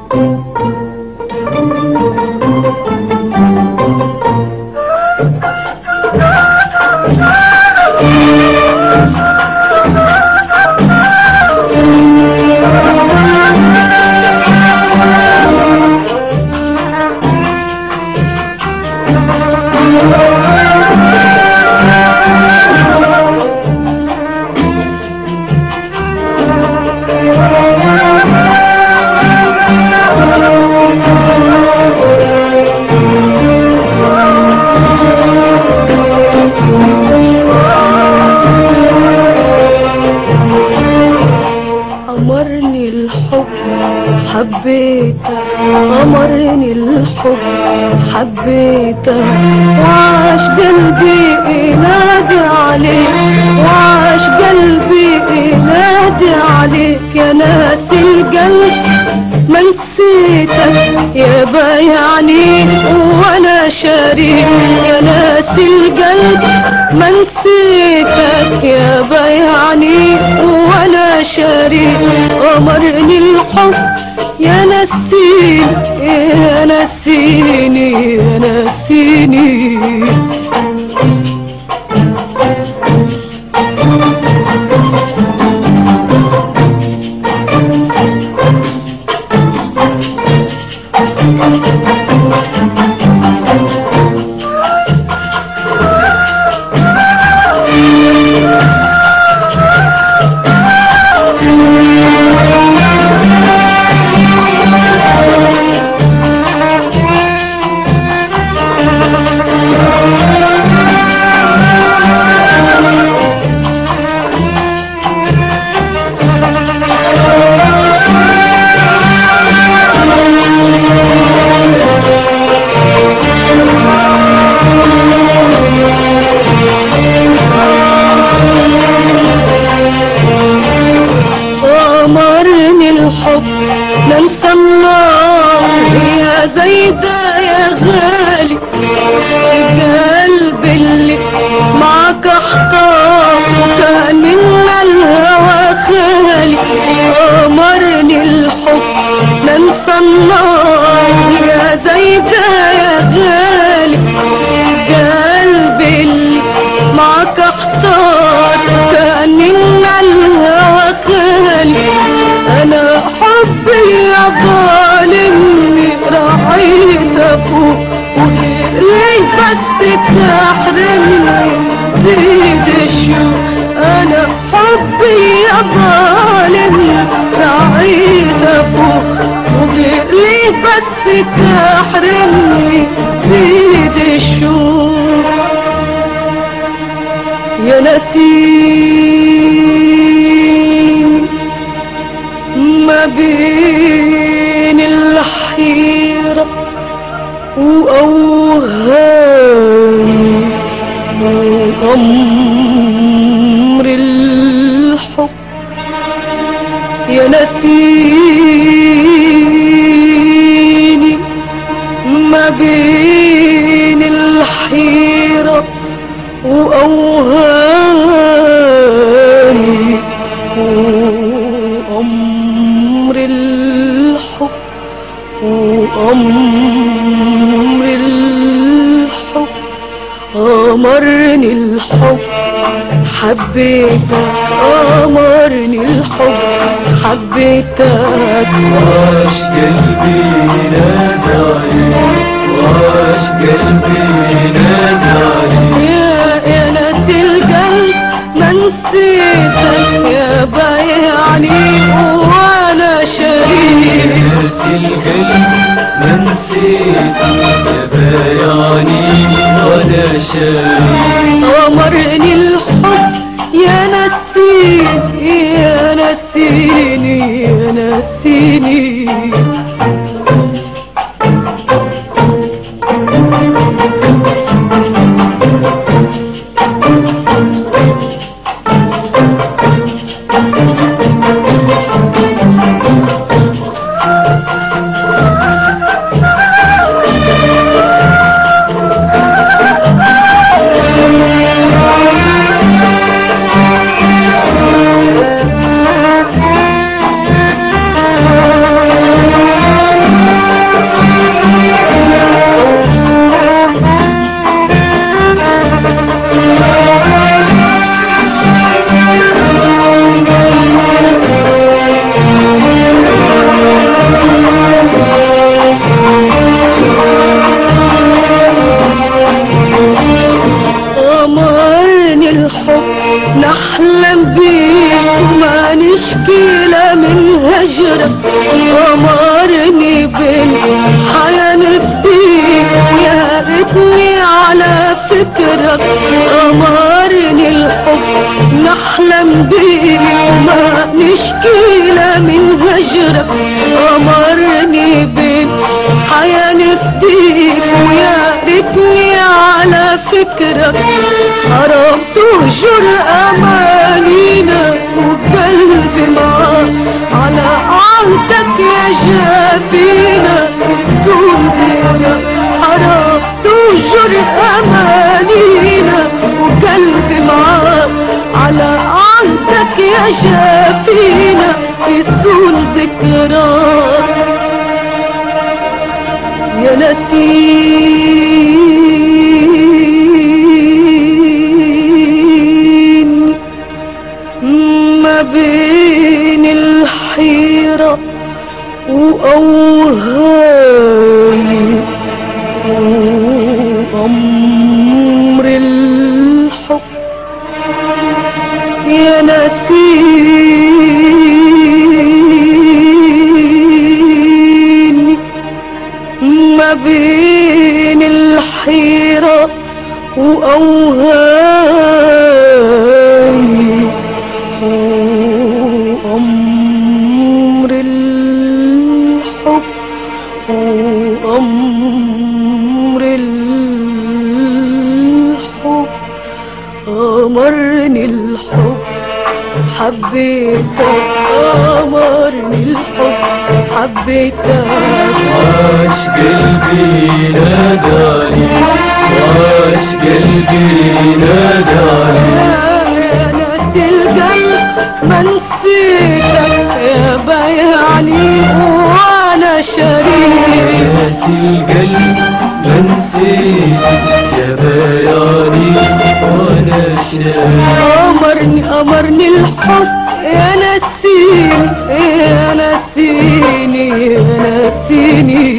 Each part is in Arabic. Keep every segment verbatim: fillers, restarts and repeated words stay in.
حبيتك أمرني الحب حبيتك وعاش قلبي ينادي عليك وعاش قلبي ينادي عليك يا ناس القلب ما نسيتك يا بايعني وانا شريك يا ناس القلب ما نسيتك يا بايعني وانا شريك أمرني الحب يا نسيني يا نسيني يا نسيني ننسى النار يا زايدة يا غالي قلبي اللي معك احتار كان منا الهوى خالي أمرني الحب ننسى النار يا زايدة يا غالي قلبي اللي معك احتار كان منا الهوى خالي أنا حبي يا ظالمني راعيت أفوق ليه بس تحرمني زيد الشوق أنا حبي يا ظالمني راعيت أفوق ليه بس تحرمني زيد الشوق يا نسيم ما بين الحيرة وأوهامي وأمر الحب يا نسيني ما بين الحيرة وأوهامي وأمر الحب وأمر الحب أمرني الحب حبيتك أمرني الحب حبيتك وعاش قلبي نادى عليك وعاش قلبي نادى عليك يا يا ناس القلب ما نسيتك يا بايعني وانا شريك يا ناس القلب ما نسيتك يا بايعني وانا شريك أمرني الحب يا نسيني يا نسيني يا نسيني فكرك أمرني الحب نحلم بيك وما نشكي لا من هجرك أمرني بيك حياة نفديك ويا ريتني على فكرك حرام تهجر أمانينا وقلبي معاك على عهدك يا جافينا الزول بينا حرام تهجر أمانينا وقلبي معاك على عهدك يا جافينا الزول ذكراك يا نسيني ما بين الحيرة وأوهامي وأمر الحب يا نسيني ما بين الحيرة وأوهامي وأمر الحب وأمر الحب أمرني الحب حبيتك أمرني الحب حبيتك عاش قلبي ناداني عاش قلبي ناداني يا ناس القلب ما نسيتك يا بيعني وانا شريك ناس القلب ما نسيتك يا بياني وانا شريك أمرني أمرني الحب يا نسيني يا نسيني يا نسيني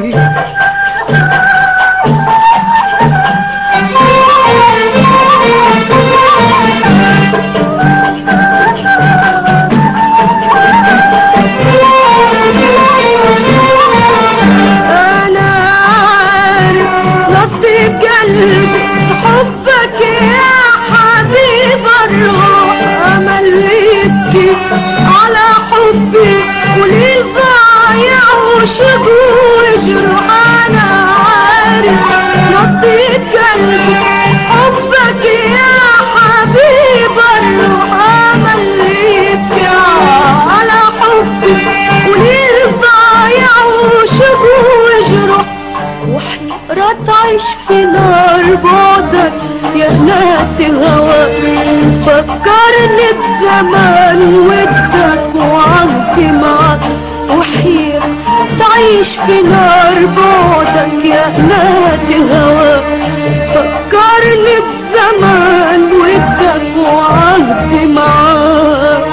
أنا عارف نصيب قلبي حبك يا حبيب الروح أمل يبكي على حبي وليل ضايع وشوق وجروح أنا عارف نصيب قلبي حبك يا حبيب الروح أمل يبكي على حبي وليل ضايع وشوق وجروح وحيرة تعيش في نار بعدك يا ناس الهوى فكرني بزمان ودك وعهدي معك وحيرة تعيش في نار بعدك يا ناس الهوى فكرني بزمان ودك وعهدي معك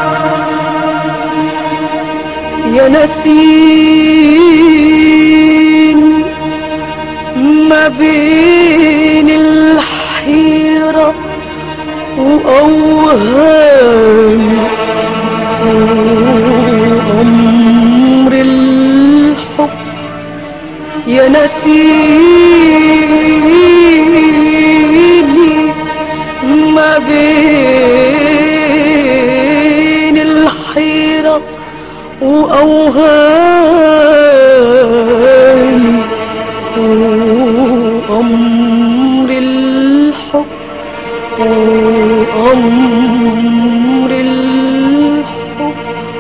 يا نسيني ما بين الحيرة وأوهامي وأمر الحب يا نسيني ما بين الحيرة وأوهامي وأمر الحب وأمر الحب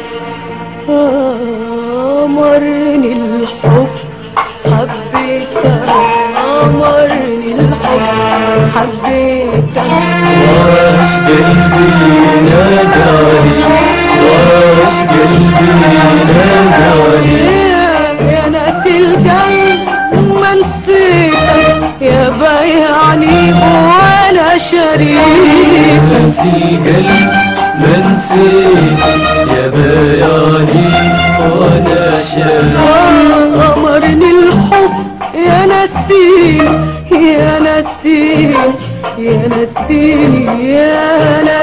أمرني الحب حبيتك أمرني الحب حبيتك عاش قلبي ناداني عاش قلبي ناداني يا ناس القلب ما نسيتك يا بيعني وانا شريك ناس القلب ما نسيتك يا بياني وانا شريك أمرني الحب يا نسيني يا نسيني يا نسيني يا نسيني